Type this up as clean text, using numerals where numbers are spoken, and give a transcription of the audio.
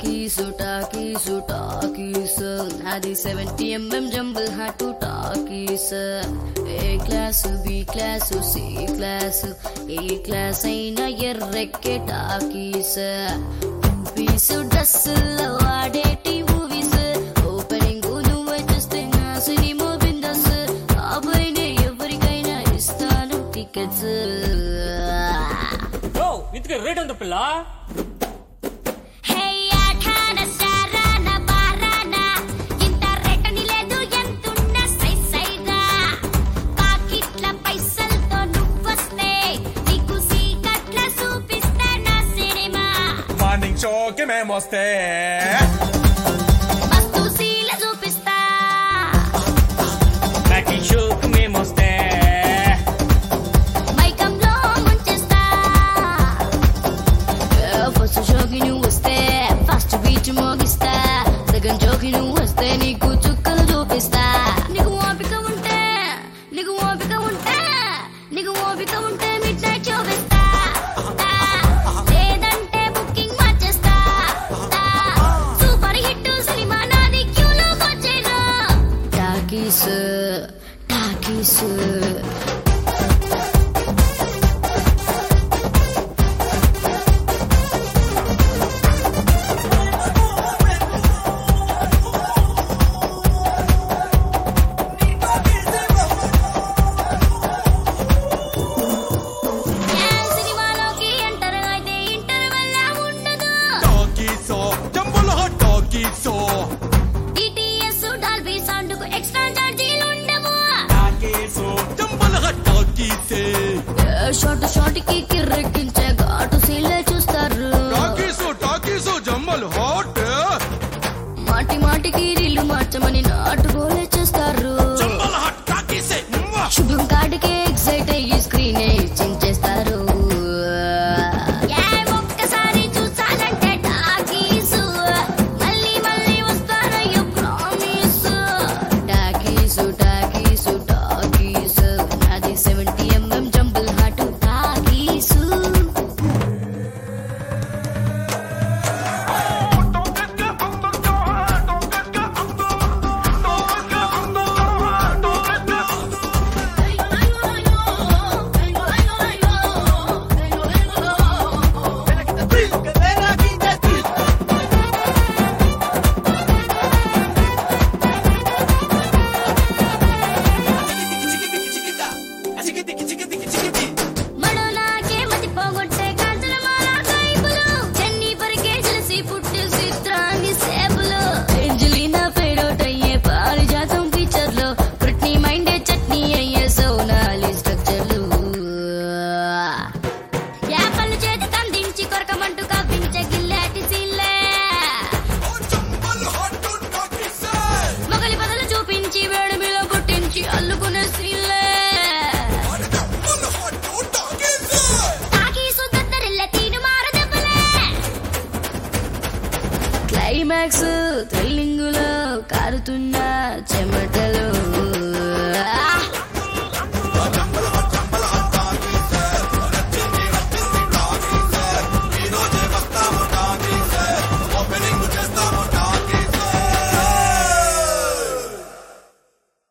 Talkies అది 70mm Jambul hot talkies. A class B class C class A class అయినా ఎర్రెక్కే talkies. Piece డ్రెస్సుల్లో వాడేటి మూవీస్ ఓపెనింగ్ నువ్వే చూస్తే నా సినిమా బిందస్. కాబోయినే ఎవరికైనా ఇస్తాను టికెట్స్. ఇంతకీ రేట్ ఎంత పిల్ల? షోకి మేమొస్తే చూపిస్తా. షోకి మేమొస్తే మైకంలో ముంచేస్తా. ఫస్ట్ షోకి నువ్వు వస్తే ఫస్ట్ బీచ్ మోగిస్తా. సెకండ్ షోకి నువ్వు వస్తే నీకు చుక్కలు చూపిస్తా. నీకు ఓపిక ఉంటే మిడ్ నైట్ చూపిస్తా. టాకీస్ సినిమాలోకి ఎంటర్ అయితే ఇంటర్వెల్ ఉండదు. టాకీసో జంబుల్ హాట్ టాకీసో DTS డాల్బీ సౌండ్ కు ఎక్స్ట్రా చార్జీలు ఉండవు. టాకీసో జంబుల్ హాట్ టాకీసే షార్ట్ కి కిర్రెక్